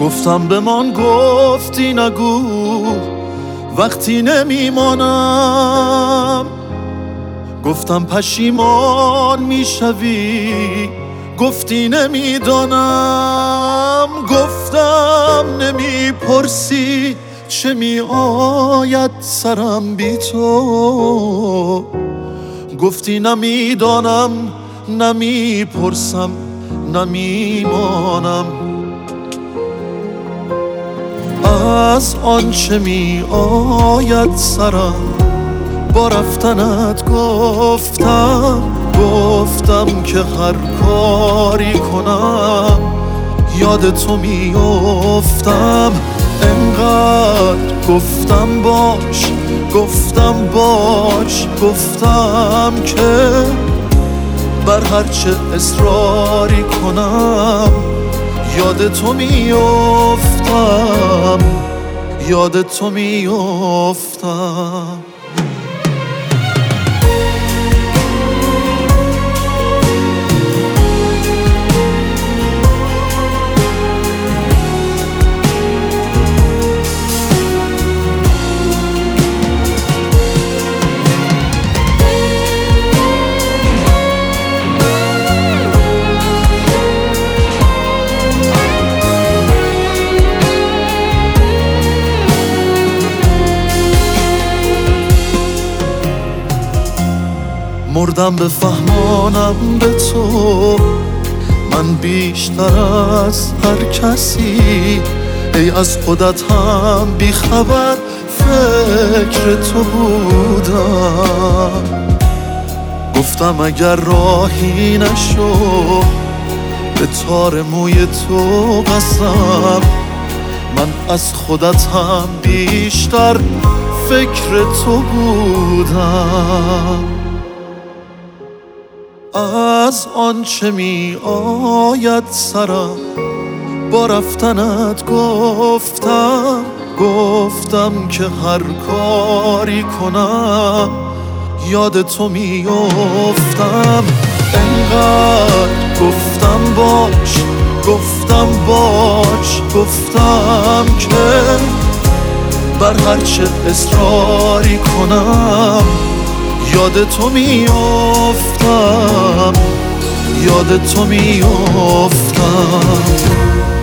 گفتم بمان گفتی نگو وقتی نمیمانم. گفتم پشیمان میشوی گفتی نمیدانم. گفتم نمیپرسی چه میآید سرم بی تو گفتی نمیدانم نمیپرسم نمیمانم. از آنچه می آید سرم با رفتنت گفتم که هر کاری کنم یاد تو می افتم. انقدر گفتم باش گفتم که بر هرچه اصراری کنم یاد تو می افتم یاد تو می افتم. مردم بفهمانم به تو من بیشتر از هر کسی. ای از خودت هم بیخبر فکر تو بودم. گفتم اگر راهی نشو به تار موی تو قسم. من از خودت هم بیشتر فکر تو بودم. از آنچه می آید سرم با رفتنت گفتم که هر کاری کنم یاد تو می افتم. انقدر گفتم باش گفتم که بر هرچه اصراری کنم یاد تو می افتم یاد تو می افتم.